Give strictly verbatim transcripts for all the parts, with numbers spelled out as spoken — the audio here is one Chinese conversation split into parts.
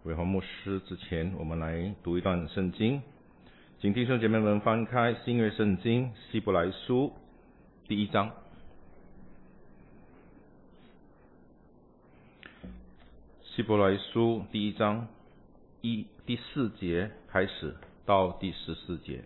伟华牧师之前，我们来读一段圣经，请弟兄姐妹们翻开新约圣经希伯来书第一章。希伯来书第一章一第四节开始到第十四节。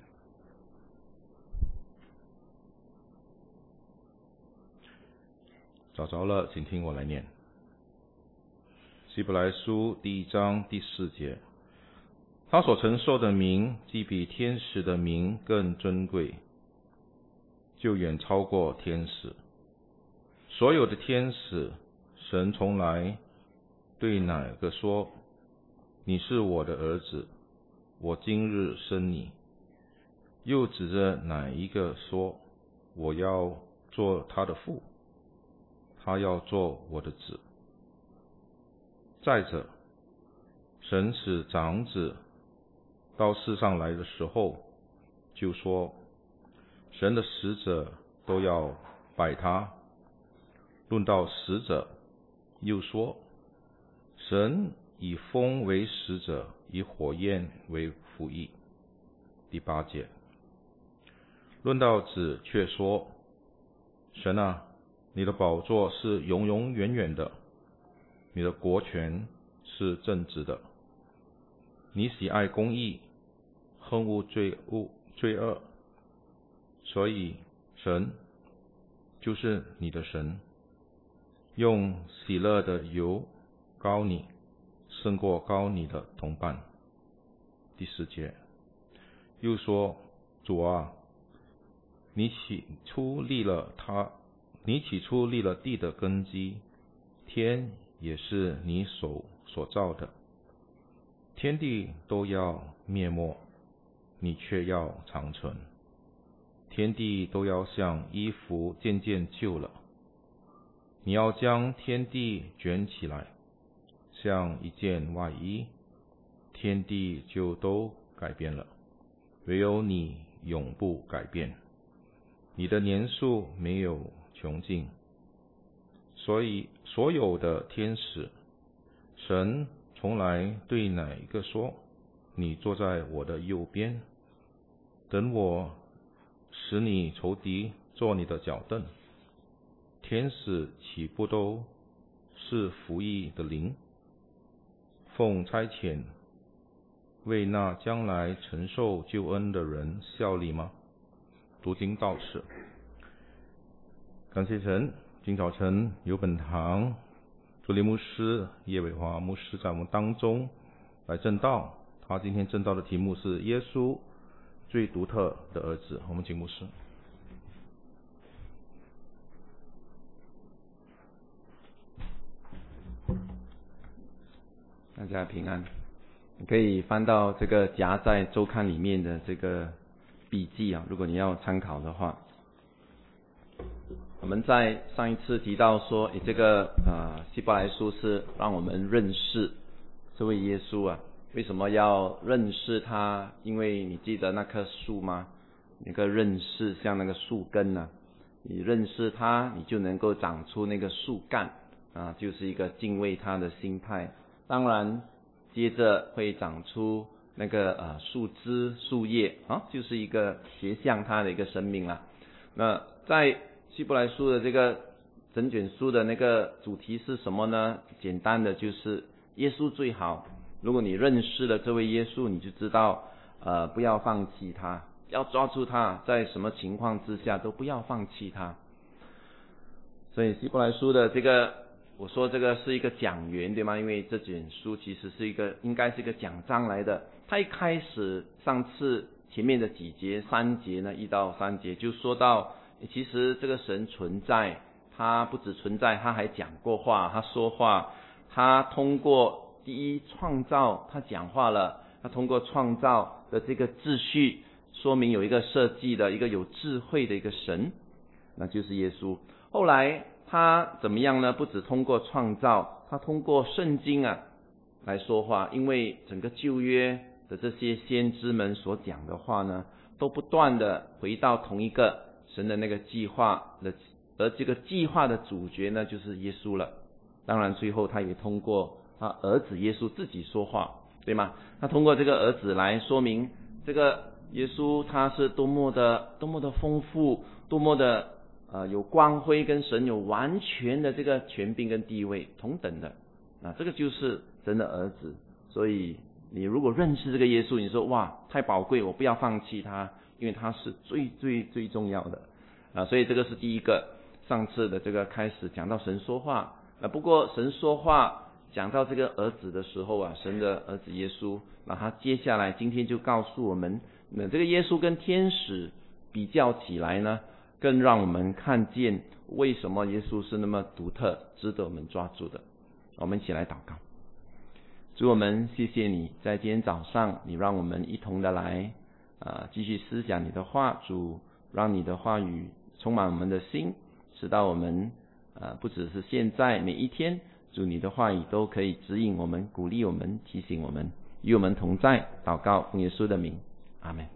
找着了，请听我来念。希伯来书第一章第四节，他所承受的名，既比天使的名更尊贵，就远超过天使。所有的天使，神从来对哪个说：“你是我的儿子，我今日生你。”又指着哪一个说：“我要做他的父，他要做我的子。”再者，神使长子到世上来的时候，就说神的使者都要拜他。论到使者，又说神以风为使者，以火焰为仆役。第八节，论到子，却说神啊，你的宝座是永永远远的，你的国权是正直的，你喜爱公义，恨恶罪恶罪恶，所以神就是你的神，用喜乐的油膏你，胜过膏你的同伴。第十节，又说主啊，你起初立了他，你起初立了地的根基，天也是你手所造的，天地都要灭没，你却要长存。天地都要像衣服渐渐旧了，你要将天地卷起来，像一件外衣，天地就都改变了，唯有你永不改变，你的年数没有穷尽。所以所有的天使，神从来对哪一个说：“你坐在我的右边，等我使你仇敌做你的脚凳。”天使岂不都是服役的灵，奉差遣为那将来承受救恩的人效力吗？读经到此。感谢神，今早晨有本堂主理牧师叶伟华牧师在我们当中来证道，他今天证道的题目是耶稣最独特的儿子。我们请牧师。 大家平安。你可以翻到这个夹在周刊里面的这个笔记啊，如果你要参考的话。我们在上一次提到说，诶这个呃希伯来书是让我们认识这位耶稣啊。为什么要认识他？因为你记得那棵树吗？那个认识像那个树根啊，你认识他，你就能够长出那个树干啊，就是一个敬畏他的心态。当然接着会长出那个呃树枝树叶啊，就是一个学向他的一个生命啦。那在希伯来书的这个整卷书的那个主题是什么呢？简单的就是耶稣最好。如果你认识了这位耶稣，你就知道呃不要放弃他，要抓住他，在什么情况之下都不要放弃他。所以希伯来书的这个，我说这个是一个讲员，对吗？因为这卷书其实是一个应该是一个讲章来的。他一开始上次前面的几节三节呢，一到三节就说到，其实这个神存在，他不只存在，他还讲过话，他说话，他通过第一创造，他讲话了，他通过创造的这个秩序，说明有一个设计的一个有智慧的一个神，那就是耶稣。后来他怎么样呢？不只通过创造，他通过圣经啊来说话，因为整个旧约的这些先知们所讲的话呢，都不断的回到同一个神的那个计划的，而这个计划的主角呢，就是耶稣了。当然最后他也通过他儿子耶稣自己说话，对吗？他通过这个儿子来说明这个耶稣他是多么的多么的丰富，多么的呃有光辉，跟神有完全的这个权柄跟地位同等的。那这个就是神的儿子。所以你如果认识这个耶稣，你说哇太宝贵，我不要放弃他，因为他是最最最重要的啊。所以这个是第一个，上次的这个开始讲到神说话啊。不过神说话讲到这个儿子的时候啊，神的儿子耶稣，那他接下来今天就告诉我们，那这个耶稣跟天使比较起来呢，更让我们看见为什么耶稣是那么独特，值得我们抓住的。我们一起来祷告。主，我们谢谢你，在今天早上，你让我们一同的来啊、呃，继续思想你的话。主，让你的话语充满我们的心，直到我们啊、呃，不只是现在每一天，主你的话语都可以指引我们、鼓励我们、提醒我们，与我们同在。祷告奉耶稣的名，阿们。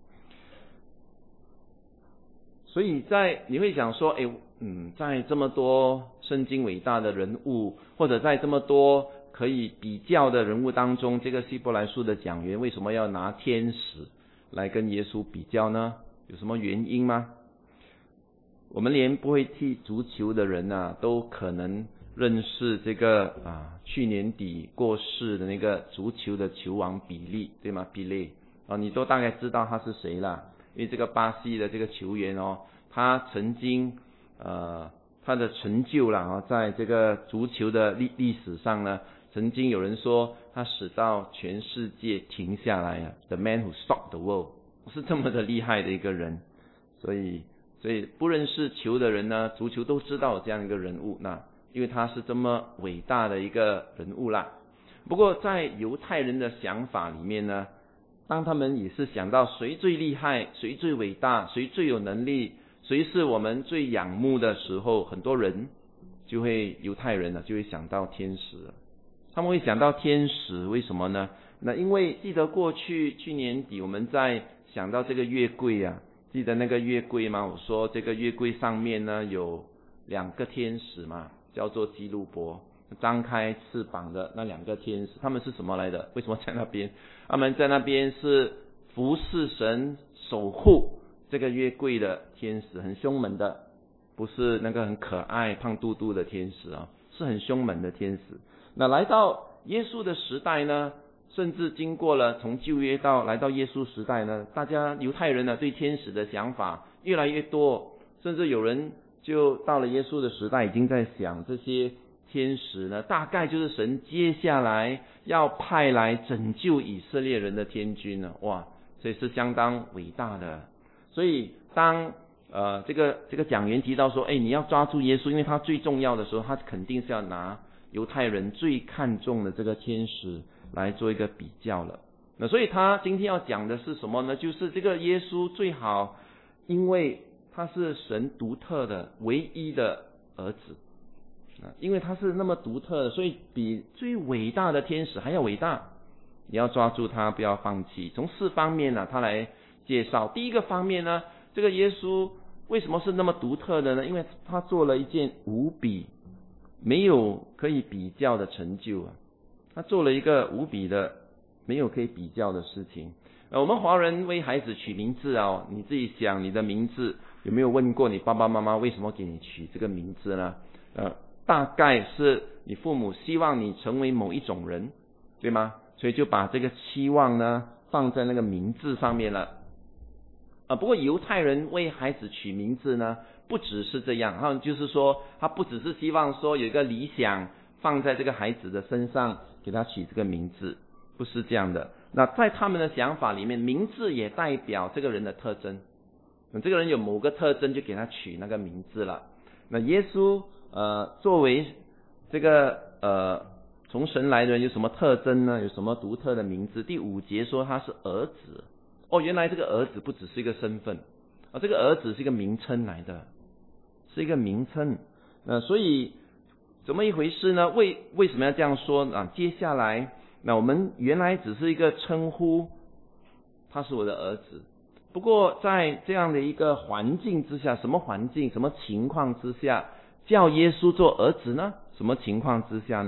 所以在你会想说，哎，嗯，在这么多圣经伟大的人物，或者在这么多可以比较的人物当中，这个希伯来书的讲员为什么要拿天使来跟耶稣比较呢？有什么原因吗？我们连不会踢足球的人啊，都可能认识这个啊去年底过世的那个足球的球王比利，对吗？比利啊，你都大概知道他是谁啦。因为这个巴西的这个球员哦，他曾经呃他的成就啦啊，在这个足球的历历史上呢，曾经有人说他使到全世界停下来啊 ，The man who stopped the world， 是这么的厉害的一个人。所以所以不认识球的人呢，足球都知道这样一个人物，那因为他是这么伟大的一个人物啦。不过在犹太人的想法里面呢，当他们也是想到谁最厉害，谁最伟大，谁最有能力，谁是我们最仰慕的时候，很多人就会犹太人呢就会想到天使了。他们会想到天使，为什么呢？那因为记得过去去年底我们在想到这个月柜啊，记得那个月柜吗？我说这个月柜上面呢有两个天使嘛，叫做基路伯，张开翅膀的那两个天使，他们是什么来的？为什么在那边？他们在那边是服侍神、守护这个约柜的天使，很凶猛的，不是那个很可爱、胖嘟嘟的天使啊，是很凶猛的天使。那来到耶稣的时代呢，甚至经过了从旧约到来到耶稣时代呢，大家犹太人呢对天使的想法越来越多，甚至有人就到了耶稣的时代，已经在想这些天使呢，大概就是神接下来要派来拯救以色列人的天军呢。哇，这是相当伟大的。所以当呃这个这个讲员提到说，哎，你要抓住耶稣，因为他最重要的时候，他肯定是要拿犹太人最看重的这个天使来做一个比较了。那所以他今天要讲的是什么呢？就是这个耶稣最好，因为他是神独特的唯一的儿子，因为他是那么独特的，所以比最伟大的天使还要伟大。你要抓住他，不要放弃。从四方面呢，他来介绍。第一个方面呢，这个耶稣为什么是那么独特的呢？因为他做了一件无比没有可以比较的成就啊！他做了一个无比的没有可以比较的事情。呃，我们华人为孩子取名字啊，你自己想，你的名字有没有问过你爸爸妈妈为什么给你取这个名字呢？呃，大概是你父母希望你成为某一种人，对吗？所以就把这个期望呢放在那个名字上面了。啊，不过犹太人为孩子取名字呢，不只是这样，他们就是说，他不只是希望说有一个理想放在这个孩子的身上，给他取这个名字，不是这样的。那在他们的想法里面，名字也代表这个人的特征。这个人有某个特征，就给他取那个名字了。那耶稣呃，作为这个呃从神来的人，有什么特征呢？有什么独特的名字？第五节说他是儿子。哦，原来这个儿子不只是一个身份啊，这个儿子是一个名称来的，是一个名称。那所以怎么一回事呢？为为什么要这样说啊？接下来，那我们原来只是一个称呼，他是我的儿子。不过在这样的一个环境之下，什么环境、什么情况之下叫耶稣做儿子呢？什么情况之下呢？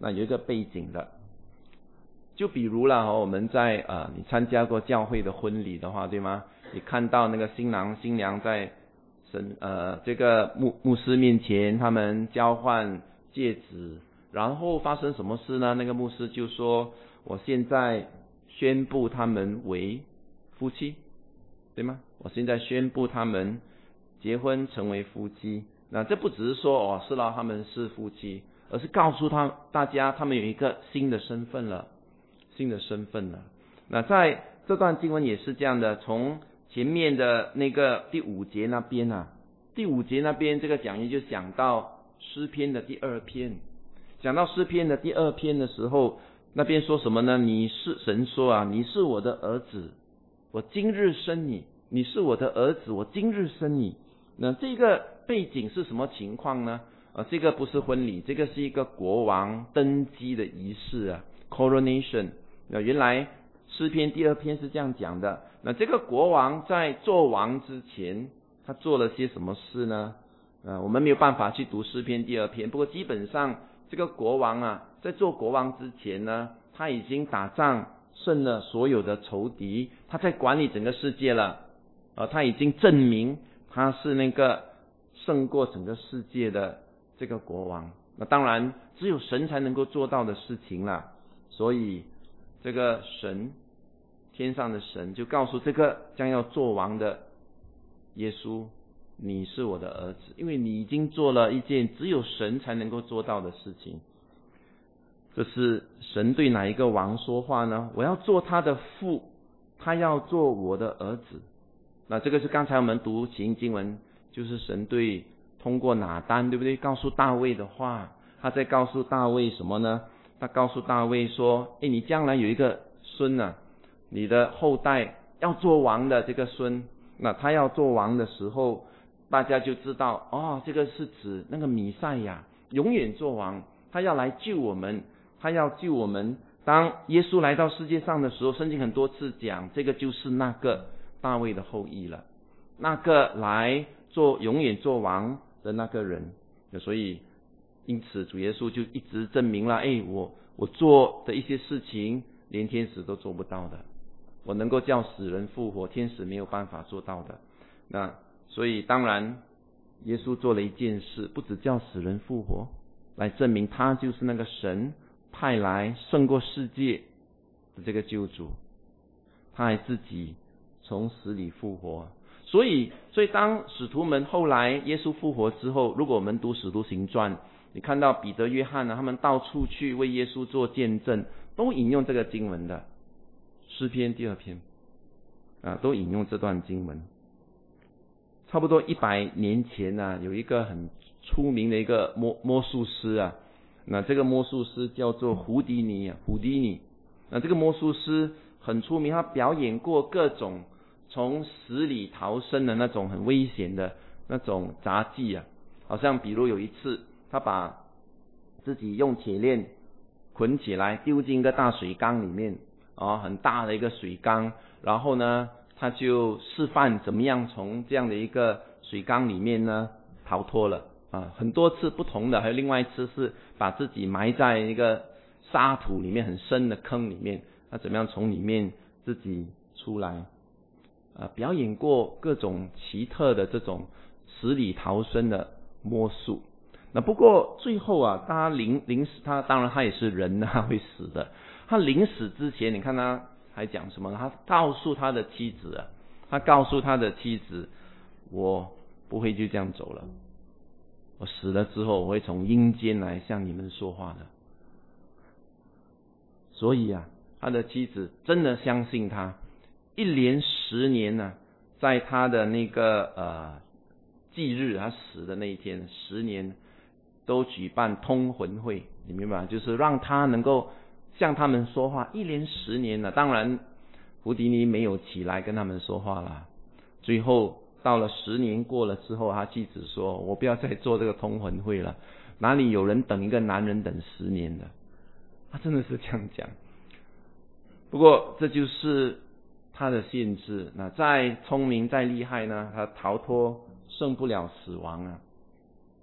那有一个背景的。就比如啦，我们在呃，你参加过教会的婚礼的话，对吗？你看到那个新郎新娘在神呃这个牧牧师面前，他们交换戒指，然后发生什么事呢？那个牧师就说：“我现在宣布他们为夫妻，对吗？我现在宣布他们结婚成为夫妻。”那这不只是说哦，是了，他们是夫妻，而是告诉他大家，他们有一个新的身份了。新的身份了。那在这段经文也是这样的，从前面的那个第五节那边啊，第五节那边这个讲义就讲到诗篇的第二篇，讲到诗篇的第二篇的时候，那边说什么呢？你是神说啊，你是我的儿子，我今日生你，你是我的儿子，我今日生你。那这个背景是什么情况呢？呃，这个不是婚礼，这个是一个国王登基的仪式啊 ，coronation。那原来诗篇第二篇是这样讲的。那这个国王在做王之前，他做了些什么事呢？呃，我们没有办法去读诗篇第二篇，不过基本上这个国王啊，在做国王之前呢，他已经打仗胜了所有的仇敌，他在管理整个世界了。呃，他已经证明他是那个胜过整个世界的这个国王。那当然，只有神才能够做到的事情啦。所以这个神，天上的神就告诉这个将要做王的耶稣，你是我的儿子，因为你已经做了一件只有神才能够做到的事情。这是神对哪一个王说话呢？我要做他的父，他要做我的儿子。那这个是刚才我们读起因经文，就是神对通过拿单，对不对？告诉大卫的话，他在告诉大卫什么呢？他告诉大卫说：诶，你将来有一个孙啊，你的后代要做王的这个孙，那他要做王的时候，大家就知道哦，这个是指那个弥赛亚永远做王，他要来救我们，他要救我们。当耶稣来到世界上的时候，圣经很多次讲，这个就是那个大卫的后裔了，那个来做永远做王的那个人。所以因此主耶稣就一直证明了，哎，我我做的一些事情连天使都做不到的，我能够叫死人复活，天使没有办法做到的。那所以当然耶稣做了一件事，不只叫死人复活，来证明他就是那个神派来胜过世界的这个救主，他还自己从死里复活。所以所以当使徒们后来耶稣复活之后，如果我们读使徒行传，你看到彼得约翰呢，他们到处去为耶稣做见证，都引用这个经文的诗篇第二篇啊，都引用这段经文。差不多一百年前啊，有一个很出名的一个魔魔术师啊，那这个魔术师叫做胡迪尼啊，胡迪尼。那这个魔术师很出名，他表演过各种从死里逃生的那种很危险的那种杂技啊，好像比如有一次，他把自己用铁链捆起来，丢进一个大水缸里面啊，很大的一个水缸，然后呢，他就示范怎么样从这样的一个水缸里面呢逃脱了啊，很多次不同的，还有另外一次是把自己埋在一个沙土里面很深的坑里面，他怎么样从里面自己出来啊，表演过各种奇特的这种死里逃生的魔术。那不过最后啊，他临临死，他当然他也是人啊，会死的。他临死之前，你看他还讲什么呢？他告诉他的妻子啊，他告诉他的妻子，我不会就这样走了，我死了之后，我会从阴间来向你们说话的。所以啊，他的妻子真的相信他，一连十年呢、啊，在他的那个呃忌日，他死的那一天，十年都举办通魂会，你明白吗？就是让他能够向他们说话，一连十年了。当然胡迪尼没有起来跟他们说话了。最后到了十年过了之后，他妻子说，我不要再做这个通魂会了，哪里有人等一个男人等十年的。他真的是这样讲。不过这就是他的限制，那再聪明再厉害呢，他逃脱胜不了死亡啊。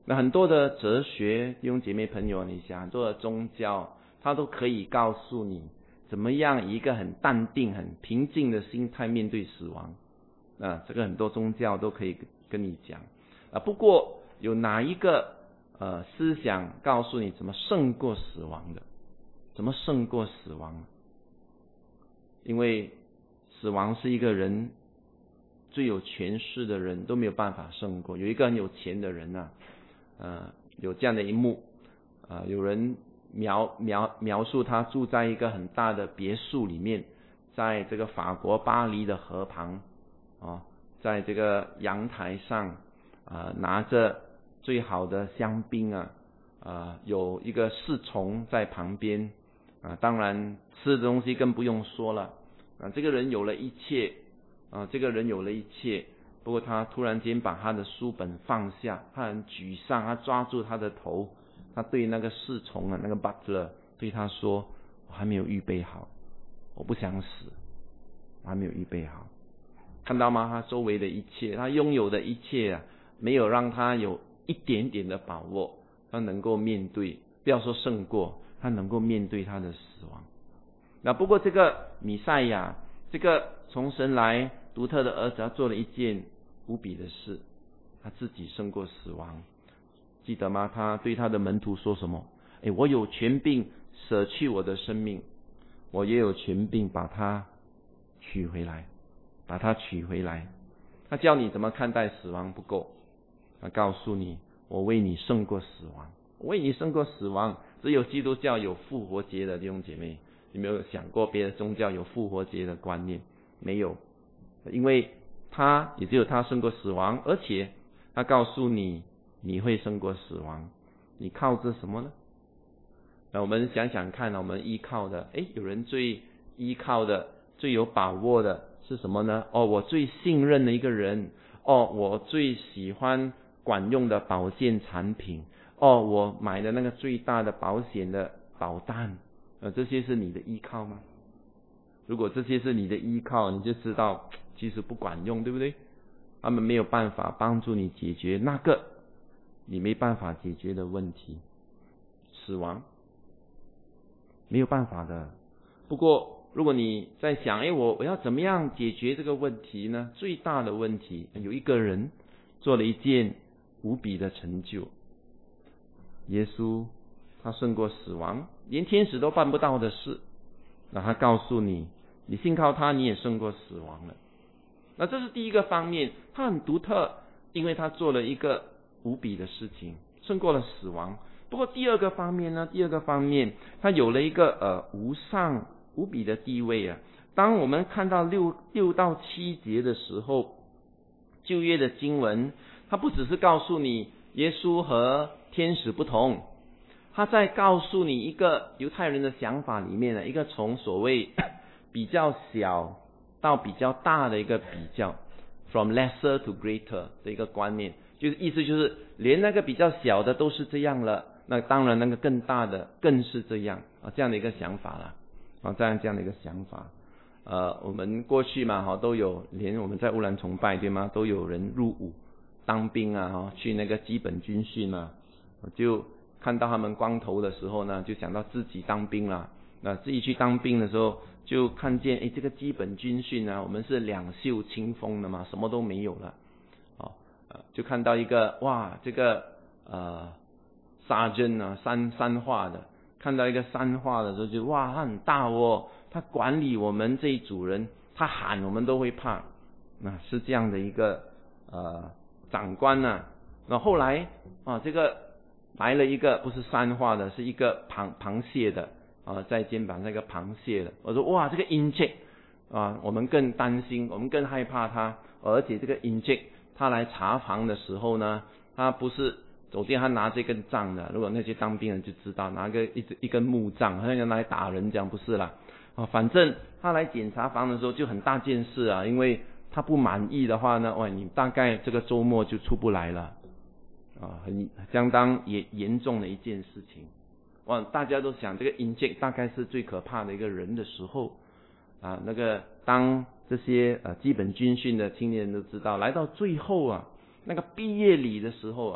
那很多的哲学，弟兄姐妹朋友，你想很多的宗教，它都可以告诉你怎么样以一个很淡定、很平静的心态面对死亡。啊，这个很多宗教都可以跟你讲。啊，不过有哪一个呃思想告诉你怎么胜过死亡的？怎么胜过死亡？因为死亡是一个人最有权势的人都没有办法胜过。有一个很有钱的人啊，呃，有这样的一幕，啊、呃，有人描描描述他住在一个很大的别墅里面，在这个法国巴黎的河旁，啊，在这个阳台上，啊、呃，拿着最好的香槟啊，啊、呃，有一个侍从在旁边，啊，当然吃的东西更不用说了，啊，这个人有了一切，啊，这个人有了一切。不过他突然间把他的书本放下，他很沮丧，他抓住他的头，他对那个侍从啊，那个 butler 对他说：“我还没有预备好，我不想死，我还没有预备好。”看到吗？他周围的一切，他拥有的一切啊，没有让他有一点点的把握，他能够面对，不要说胜过，他能够面对他的死亡。那不过这个弥赛亚，这个从神来独特的儿子，他做了一件无比的事，他自己胜过死亡。记得吗？他对他的门徒说什么？诶，我有权柄舍去我的生命，我也有权柄把它取回来，把它取回来。他教你怎么看待死亡不够，他告诉你，我为你胜过死亡，我为你胜过死亡。只有基督教有复活节的弟兄姐妹，有没有想过别的宗教有复活节的观念？没有，因为他也只有他胜过死亡，而且他告诉你你会胜过死亡。你靠着什么呢？那我们想想看，我们依靠的，诶，有人最依靠的、最有把握的是什么呢？哦，我最信任的一个人，哦，我最喜欢管用的保健产品，哦，我买的那个最大的保险的保单，呃，这些是你的依靠吗？如果这些是你的依靠，你就知道其实不管用，对不对？他们没有办法帮助你解决那个你没办法解决的问题，死亡没有办法的。不过如果你在想，诶，我我要怎么样解决这个问题呢？最大的问题，有一个人做了一件无比的成就。耶稣他胜过死亡，连天使都办不到的事。那他告诉你，你信靠他，你也胜过死亡了。那这是第一个方面，他很独特，因为他做了一个无比的事情，胜过了死亡。不过第二个方面呢，第二个方面，他有了一个呃无上无比的地位啊。当我们看到六六到七节的时候，旧约的经文，它不只是告诉你耶稣和天使不同，他在告诉你一个犹太人的想法里面的一个从所谓比较小到比较大的一个比较 ，from lesser to greater 的一个观念，就是意思就是连那个比较小的都是这样了，那当然那个更大的更是这样啊，这样的一个想法了啊，这样这样的一个想法。呃，我们过去嘛哈都有，连我们在乌兰崇拜对吗？都有人入伍当兵啊哈，去那个基本军训啊，就看到他们光头的时候呢，就想到自己当兵了。那自己去当兵的时候，就看见诶，这个基本军训啊，我们是两袖清风的嘛，什么都没有了。哦，呃，就看到一个哇，这个呃沙针啊，三三化的，看到一个三化的时候就哇，他很大哦，他管理我们这一组人，他喊我们都会怕。那是这样的一个呃长官呢、啊。那后来啊，这个来了一个不是三化的，是一个螃螃蟹的啊，在肩膀那个螃蟹的。我说哇，这个 inject 啊，我们更担心，我们更害怕他。而且这个 inject 他来查房的时候呢，他不是首先他拿这根杖的，如果那些当兵人就知道，拿个一一根木杖，好像拿来打人这样，不是啦啊，反正他来检查房的时候就很大件事啊，因为他不满意的话呢，哇，你大概这个周末就出不来了。啊，很相当严严重的一件事情，哇！大家都想这个 inject 大概是最可怕的一个人的时候，啊，那个当这些呃基本军训的青年人都知道，来到最后啊，那个毕业礼的时候啊，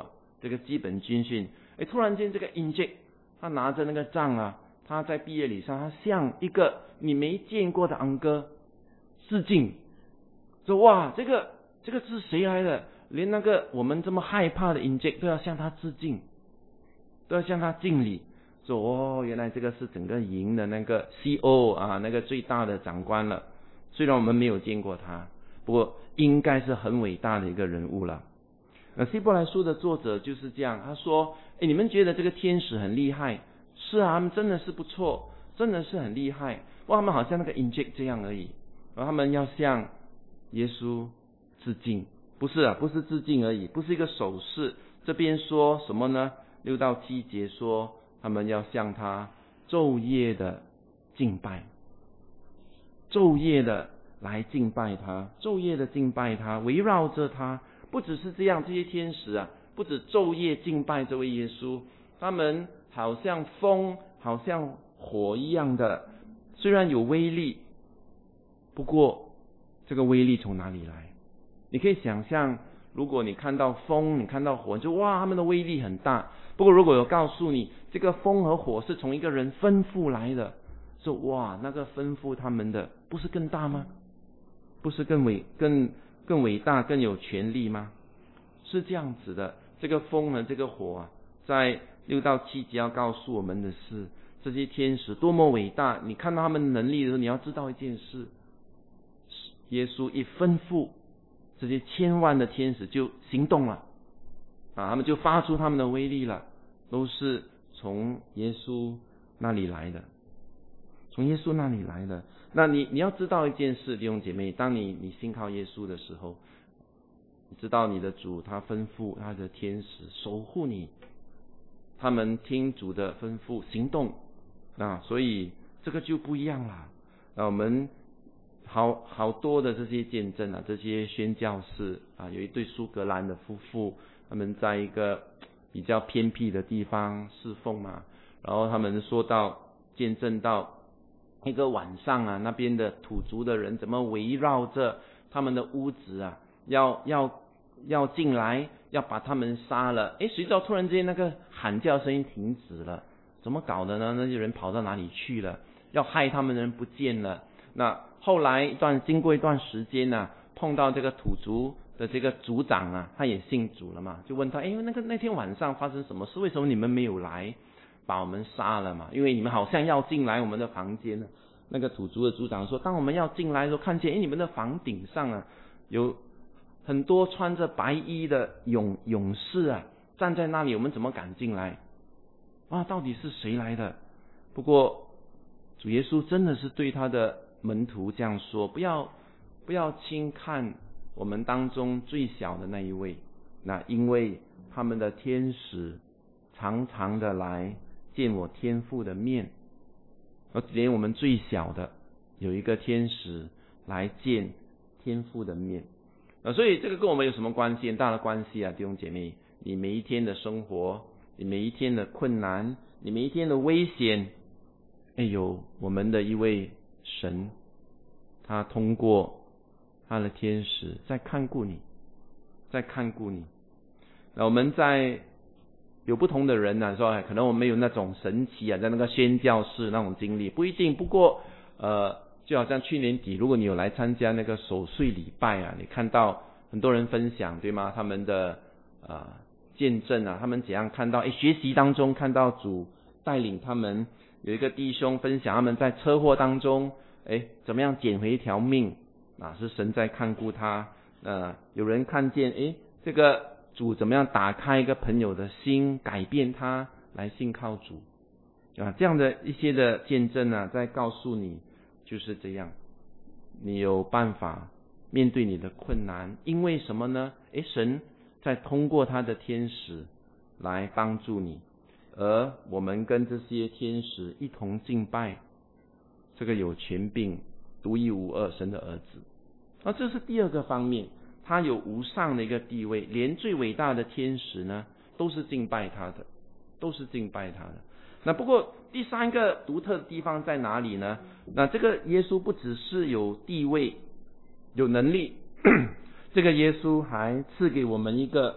这个基本军训，哎，突然间这个 inject 他拿着那个杖啊，他在毕业礼上，他向一个你没见过的昂哥致敬，说哇，这个这个是谁来的？连那个我们这么害怕的 inject 都要向他致敬，都要向他敬礼。说哦，原来这个是整个营的那个 C O 啊，那个最大的长官了。虽然我们没有见过他，不过应该是很伟大的一个人物了。那希伯来书的作者就是这样，他说：哎，你们觉得这个天使很厉害？是啊，他们真的是不错，真的是很厉害。不过他们好像那个 inject 这样而已。然后他们要向耶稣致敬，不是啊，不是致敬而已，不是一个手势。这边说什么呢？六到七节说，他们要向他昼夜的敬拜，昼夜的来敬拜他，昼夜的敬拜他，围绕着他。不只是这样，这些天使啊，不止昼夜敬拜这位耶稣，他们好像风，好像火一样的，虽然有威力，不过这个威力从哪里来？你可以想象，如果你看到风，你看到火，就哇，他们的威力很大。不过如果有告诉你，这个风和火是从一个人吩咐来的，说哇，那个吩咐他们的不是更大吗？不是更伟更更伟大更有权力吗？是这样子的。这个风和这个火啊，在六到七节要告诉我们的是，这些天使多么伟大。你看到他们的能力的时候，你要知道一件事，耶稣一吩咐，这些千万的天使就行动了啊，他们就发出他们的威力了，都是从耶稣那里来的，从耶稣那里来的。那你你要知道一件事，弟兄姐妹，当你你信靠耶稣的时候，你知道你的主他吩咐他的天使守护你，他们听主的吩咐行动，那所以这个就不一样了。那我们好好多的这些见证啊，这些宣教士啊，有一对苏格兰的夫妇，他们在一个比较偏僻的地方侍奉嘛，然后他们说到见证到一个晚上啊，那边的土族的人怎么围绕着他们的屋子啊，要要要进来，要把他们杀了。诶，谁知道突然之间那个喊叫声音停止了，怎么搞的呢？那些人跑到哪里去了？要害他们的人不见了。那后来一段经过一段时间呢、啊，碰到这个土族的这个族长啊，他也信主了嘛，就问他：诶，那个那天晚上发生什么事？为什么你们没有来把我们杀了嘛？因为你们好像要进来我们的房间呢。那个土族的族长说，当我们要进来的时候，看见诶你们的房顶上啊有很多穿着白衣的勇勇士啊站在那里，我们怎么敢进来啊？到底是谁来的？不过主耶稣真的是对他的门徒这样说，不要不要轻看我们当中最小的那一位，那因为他们的天使常常的来见我天父的面，而连我们最小的有一个天使来见天父的面啊，所以这个跟我们有什么关系？很大的关系啊，弟兄姐妹，你每一天的生活，你每一天的困难，你每一天的危险，哎呦，我们的一位神，他通过他的天使在看顾你，在看顾你。那我们在有不同的人呢、啊，说可能我们没有那种神奇啊，在那个宣教士那种经历，不一定。不过呃，就好像去年底，如果你有来参加那个守岁礼拜啊，你看到很多人分享，对吗？他们的呃见证啊，他们怎样看到，诶，学习当中看到主带领他们。有一个弟兄分享他们在车祸当中，诶，怎么样捡回一条命啊？是神在看顾他。呃，有人看见，诶，这个主怎么样打开一个朋友的心，改变他来信靠主啊？这样的一些的见证啊，在告诉你就是这样，你有办法面对你的困难，因为什么呢？诶，神在通过他的天使来帮助你。而我们跟这些天使一同敬拜这个有权柄独一无二神的儿子。那这是第二个方面，他有无上的一个地位，连最伟大的天使呢都是敬拜他的，都是敬拜他的。那不过第三个独特的地方在哪里呢？那这个耶稣不只是有地位有能力这个耶稣还赐给我们一个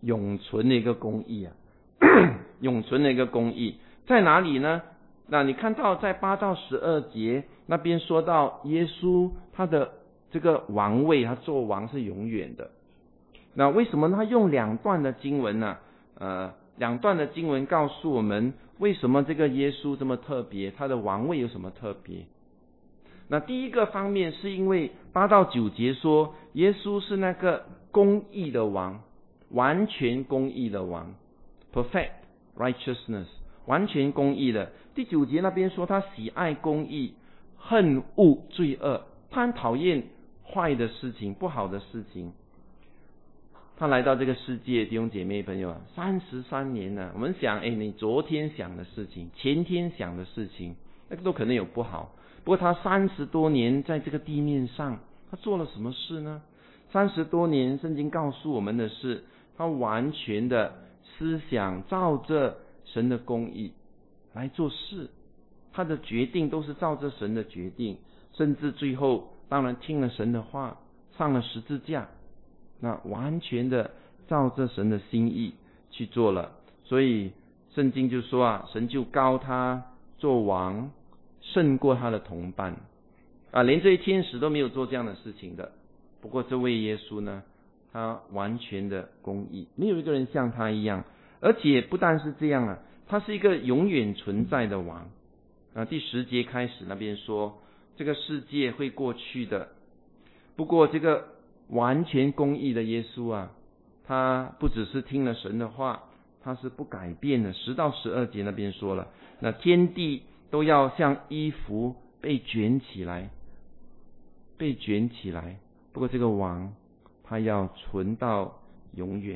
永存的一个公义啊，永存的一个公义在哪里呢？那你看到在八到十二节那边说到耶稣他的这个王位，他做王是永远的。那为什么他用两段的经文呢？呃，两段的经文告诉我们为什么这个耶稣这么特别，他的王位有什么特别。那第一个方面是因为八到九节说耶稣是那个公义的王，完全公义的王 perfect righteousness， 完全公义的。第九节那边说他喜爱公义，恨恶罪恶，他很讨厌坏的事情，不好的事情。他来到这个世界，弟兄姐妹朋友啊，三十三年了。我们想，哎，你昨天想的事情，前天想的事情，那个都可能有不好。不过他三十多年在这个地面上，他做了什么事呢？三十多年，圣经告诉我们的是，他完全的思想照着神的公义来做事，他的决定都是照着神的决定，甚至最后当然听了神的话，上了十字架，那完全的照着神的心意去做了。所以圣经就说啊，神就膏他做王，胜过他的同伴啊，连这些天使都没有做这样的事情的。不过这位耶稣呢，他完全的公义，没有一个人像他一样。而且不但是这样啊，他是一个永远存在的王啊。第十节开始那边说，这个世界会过去的，不过这个完全公义的耶稣啊，他不只是听了神的话，他是不改变的。十到十二节那边说了，那天地都要像衣服被卷起来，被卷起来。不过这个王他要存到永远，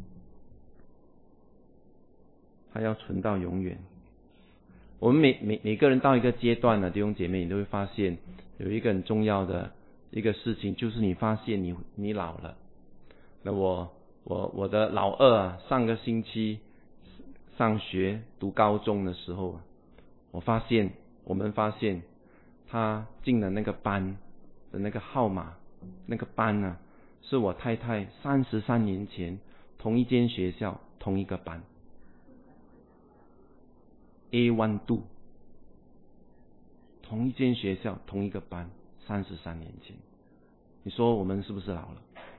他要存到永远。我们每每每个人到一个阶段呢，弟兄姐妹，你都会发现有一个很重要的一个事情，就是你发现你你老了。那我我我的老二啊，上个星期上学读高中的时候啊，我发现我们发现他进了那个班的那个号码，那个班呢、啊，是我太太三十三年前同一间学校同一个班 A 一 two， 同一间学校同一个班，三十三年前。你说我们是不是老了？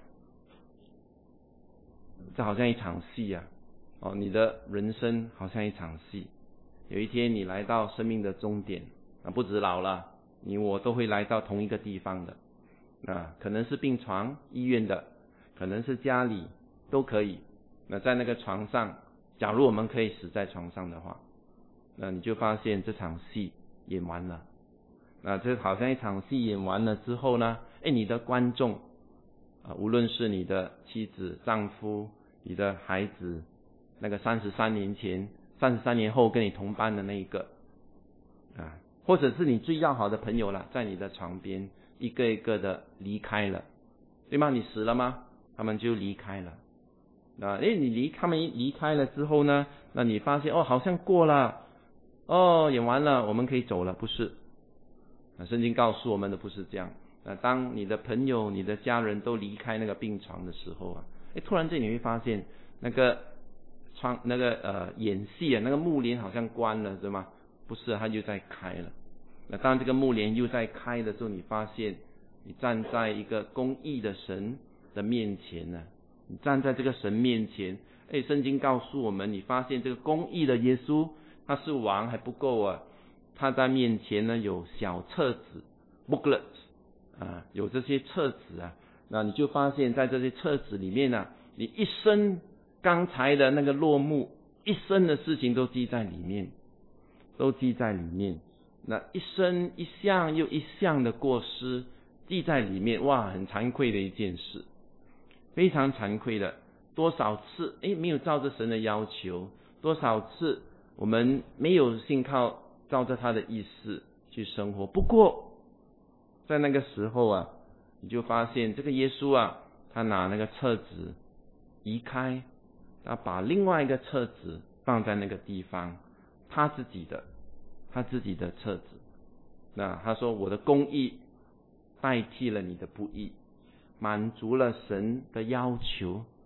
这好像一场戏啊！哦，你的人生好像一场戏。有一天你来到生命的终点啊，不止老了，你我都会来到同一个地方的啊，可能是病床医院的，可能是家里都可以。那在那个床上，假如我们可以死在床上的话，那你就发现这场戏演完了。那这好像一场戏演完了之后呢，哎，你的观众啊，无论是你的妻子、丈夫、你的孩子，那个三十三年前、三十三年后跟你同班的那一个啊，或者是你最要好的朋友了，在你的床边一个一个的离开了，对吗？你死了吗？他们就离开了。那诶，你离他们离开了之后呢，那你发现哦，好像过了，哦，演完了，我们可以走了，不是？那圣经告诉我们的不是这样。那当你的朋友、你的家人都离开那个病床的时候啊，诶，突然间你会发现那个窗那个呃演戏啊，那个幕帘好像关了，对吗？不是，它又在开了。那当这个幕帘又在开的时候，你发现你站在一个公义的神的面前呢、啊，你站在这个神面前，诶，圣经告诉我们，你发现这个公义的耶稣，他是王还不够啊，他在面前呢有小册子 booklet 啊，有这些册子啊，那你就发现在这些册子里面啊，你一生刚才的那个落幕，一生的事情都记在里面，都记在里面。那一生一项又一项的过失记在里面，哇，很惭愧的一件事，非常惭愧的。多少次诶没有照着神的要求，多少次我们没有信靠照着他的意思去生活。不过在那个时候啊，你就发现这个耶稣啊，他拿那个册子移开，他把另外一个册子放在那个地方，他自己的他自己的册子。那他说，我的公义代替了你的不义，满足了神的要求，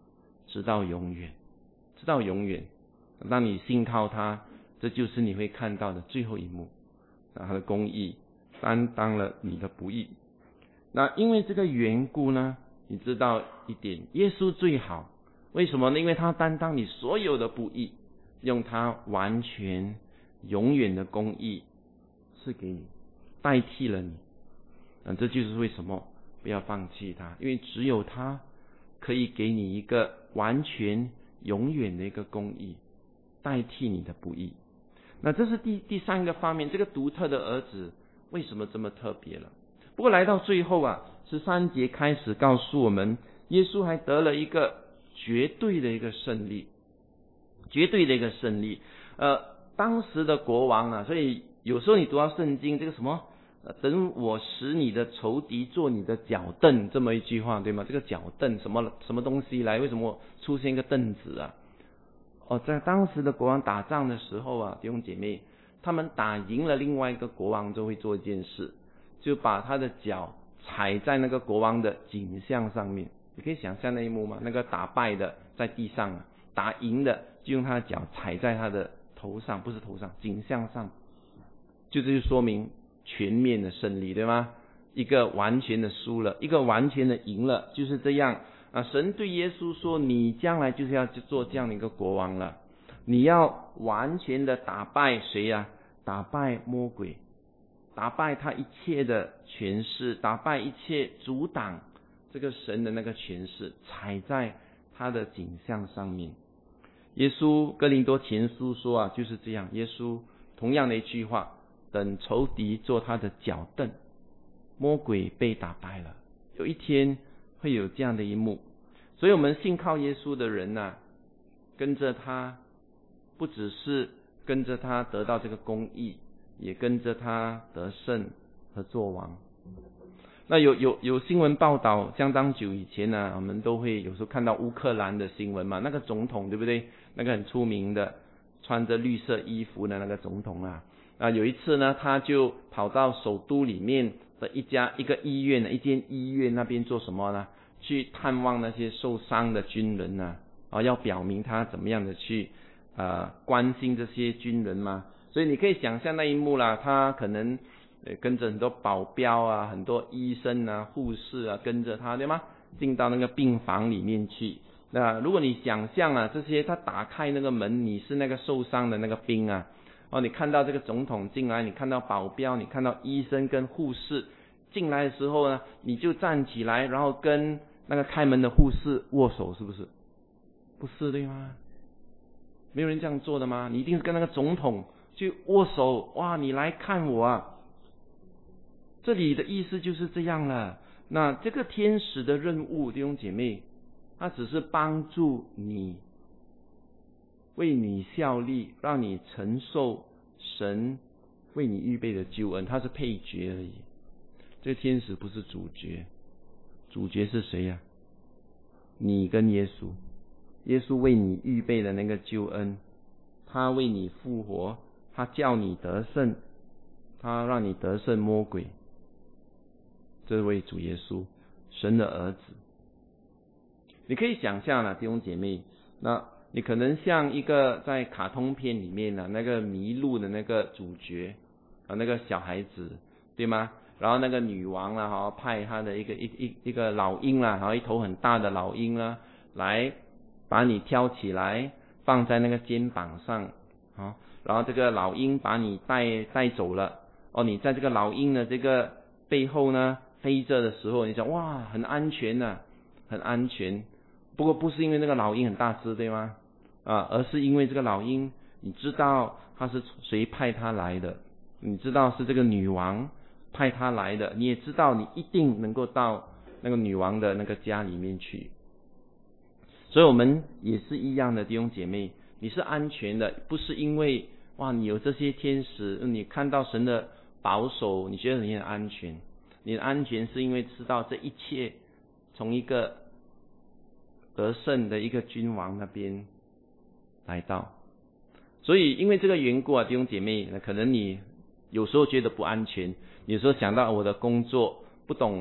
直到永远，直到永远。当你信靠他，这就是你会看到的最后一幕。他的公义担当了你的不义。那因为这个缘故呢，你知道一点，耶稣最好。为什么呢？因为他担当你所有的不义，用他完全永远的公义赐给你，代替了你。嗯，这就是为什么不要放弃他，因为只有他可以给你一个完全永远的一个公义，代替你的不义。那这是第第三个方面，这个独特的儿子为什么这么特别了？不过来到最后啊，十三节开始告诉我们，耶稣还得了一个绝对的一个胜利，绝对的一个胜利。呃，当时的国王啊，所以有时候你读到圣经这个什么，呃、等我使你的仇敌做你的脚凳，这么一句话，对吗？这个脚凳什么什么东西来？为什么出现一个凳子啊？哦，在当时的国王打仗的时候啊，弟兄姐妹，他们打赢了另外一个国王，就会做一件事，就把他的脚踩在那个国王的颈项上面。你可以想象那一幕吗？那个打败的在地上啊，打赢的就用他的脚踩在他的头上，不是头上，颈项上，就这就说明全面的胜利，对吗？一个完全的输了，一个完全的赢了，就是这样。啊，神对耶稣说，你将来就是要做这样的一个国王了，你要完全的打败谁啊？打败魔鬼，打败他一切的权势，打败一切阻挡这个神的那个权势，踩在他的颈项上面。耶稣哥林多前书说啊，就是这样。耶稣同样的一句话，等仇敌做他的脚凳，魔鬼被打败了，有一天会有这样的一幕。所以我们信靠耶稣的人啊，跟着他，不只是跟着他得到这个公义，也跟着他得胜和作王。那有有有新闻报道，相当久以前呢、啊，我们都会有时候看到乌克兰的新闻嘛，那个总统对不对？那个很出名的，穿着绿色衣服的那个总统啊，啊有一次呢，他就跑到首都里面的一家一个医院，一间医院那边做什么呢？去探望那些受伤的军人啊，啊要表明他怎么样的去呃关心这些军人嘛。所以你可以想象那一幕啦，他可能呃跟着很多保镖啊，很多医生啊、护士啊跟着他，对吗？进到那个病房里面去。那如果你想象啊，这些他打开那个门，你是那个受伤的那个兵啊，哦，你看到这个总统进来，你看到保镖，你看到医生跟护士进来的时候呢，你就站起来，然后跟那个开门的护士握手，是不是？不是，对吗？没有人这样做的吗？你一定是跟那个总统去握手，哇，你来看我啊！这里的意思就是这样了。那这个天使的任务，弟兄姐妹，他只是帮助你，为你效力，让你承受神为你预备的救恩，他是配角而已。这个天使不是主角，主角是谁呀、啊？你跟耶稣，耶稣为你预备的那个救恩，他为你复活，他叫你得胜，他让你得胜魔鬼。这位主耶稣，神的儿子。你可以想象了，弟兄姐妹，那你可能像一个在卡通片里面的那个迷路的那个主角啊，那个小孩子，对吗？然后那个女王啦，哈，派她的一个一一一个老鹰啦，然后一头很大的老鹰啦，来把你挑起来，放在那个肩膀上，啊，然后这个老鹰把你带带走了，哦，你在这个老鹰的这个背后呢飞着的时候，你想哇，很安全呐、啊，很安全。不过不是因为那个老鹰很大只，对吗？啊，而是因为这个老鹰，你知道他是谁派他来的，你知道是这个女王派他来的，你也知道你一定能够到那个女王的那个家里面去。所以我们也是一样的，弟兄姐妹，你是安全的，不是因为哇你有这些天使，你看到神的保守，你觉得你很安全。你的安全是因为知道这一切从一个得胜的一个君王那边来到。所以因为这个缘故啊，弟兄姐妹，可能你有时候觉得不安全，有时候想到我的工作不懂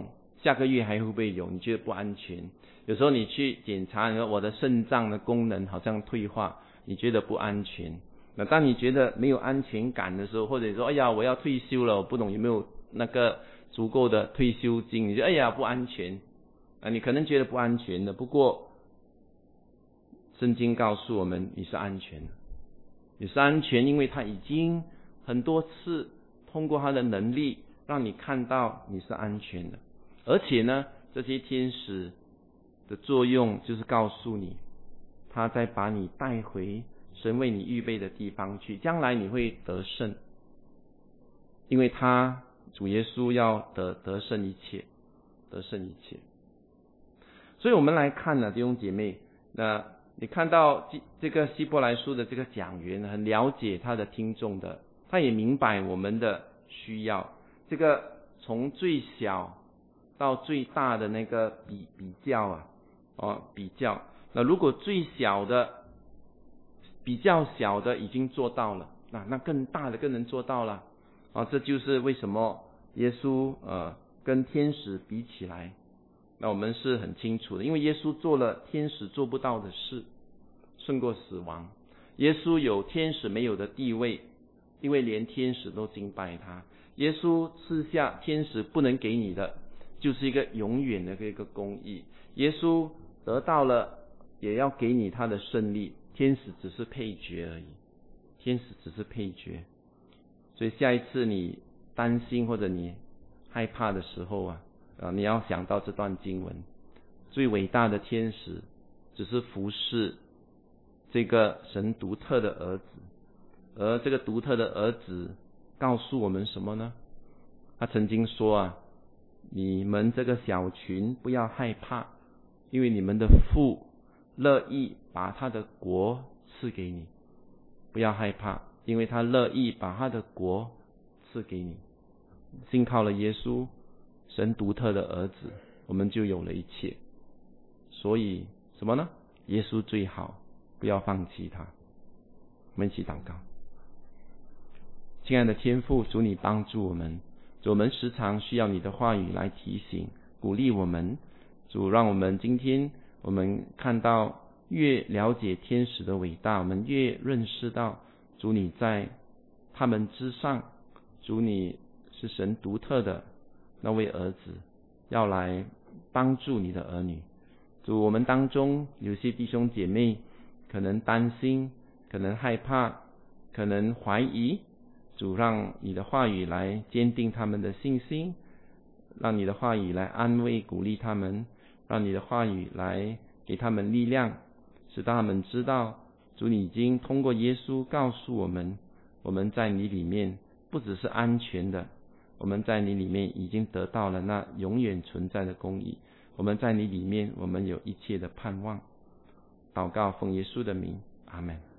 下个月还会不会有？你觉得不安全？有时候你去检查，你说我的肾脏的功能好像退化，你觉得不安全。那当你觉得没有安全感的时候，或者说哎呀我要退休了，我不懂有没有那个足够的退休金，你就哎呀不安全啊，你可能觉得不安全的。不过圣经告诉我们你是安全的，你是安全，因为他已经很多次通过他的能力让你看到你是安全的。而且呢，这些天使的作用就是告诉你，他在把你带回神为你预备的地方去，将来你会得胜，因为他主耶稣要得得胜一切，得胜一切。所以我们来看呢，弟兄姐妹，那你看到这个希伯来书的这个讲员很了解他的听众的，他也明白我们的需要，这个从最小到最大的那个比比较啊，哦比较，那如果最小的比较小的已经做到了，那那更大的更能做到了啊！这就是为什么耶稣呃跟天使比起来，那我们是很清楚的，因为耶稣做了天使做不到的事，胜过死亡。耶稣有天使没有的地位，因为连天使都敬拜他。耶稣赐下天使不能给你的，就是一个永远的一个公义。耶稣得到了，也要给你他的胜利，天使只是配角而已，天使只是配角。所以下一次你担心或者你害怕的时候啊，啊，你要想到这段经文，最伟大的天使只是服侍这个神独特的儿子，而这个独特的儿子告诉我们什么呢？他曾经说啊，你们这个小群不要害怕，因为你们的父乐意把他的国赐给你。不要害怕，因为他乐意把他的国赐给你。信靠了耶稣，神独特的儿子，我们就有了一切。所以什么呢？耶稣最好，不要放弃他。我们一起祷告。亲爱的天父，主你帮助我们，主我们时常需要你的话语来提醒鼓励我们。主让我们今天我们看到越了解天使的伟大，我们越认识到主你在他们之上，主你是神独特的那位儿子，要来帮助你的儿女。主我们当中有些弟兄姐妹可能担心，可能害怕，可能怀疑，主让你的话语来坚定他们的信心，让你的话语来安慰鼓励他们，让你的话语来给他们力量，使他们知道主你已经通过耶稣告诉我们，我们在你里面不只是安全的，我们在你里面已经得到了那永远存在的公义，我们在你里面我们有一切的盼望。祷告奉耶稣的名，阿们。